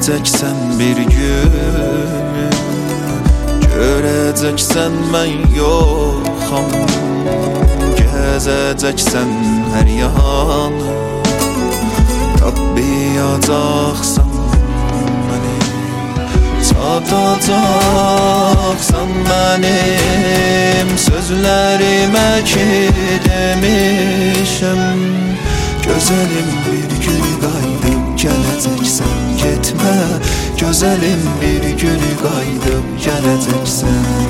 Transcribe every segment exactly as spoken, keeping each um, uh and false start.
Gələcəksən bir gün, görəcəksən mən yoxam. Gəzəcəksən hər yanı, tapmayacaqsan məni. Satacaqsan mənim sözlərimə ki demişəm. Gözəlim bir gün qayıdıb gələcəksən, getmə. Gözəlim bir gün qayıdıb gələcəksən.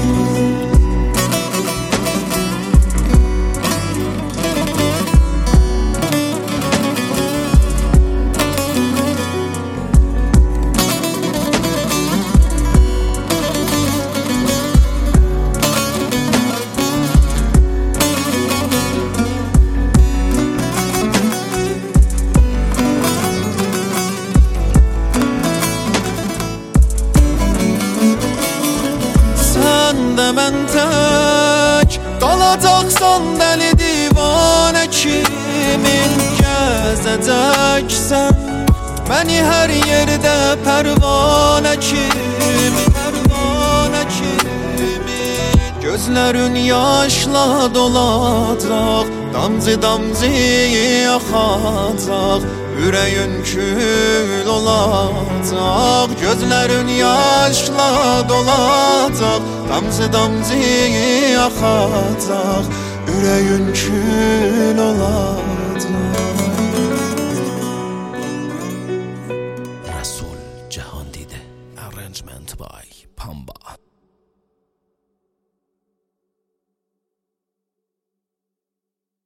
Mən tək qalacaqsan dəli divanə kimi. Gəzəcəksən məni hər yerdə pərvanə kimi, pərvanə kimi. Gözlərin yaşla dolacaq, damcı damcı axacaq. Ürəyin kül olacaq, gözlərin yaşla dolacaq. Damcı damcı axacaq, ürəyin kül olacaq. Rasul Cahangir, arrangement by Pamba.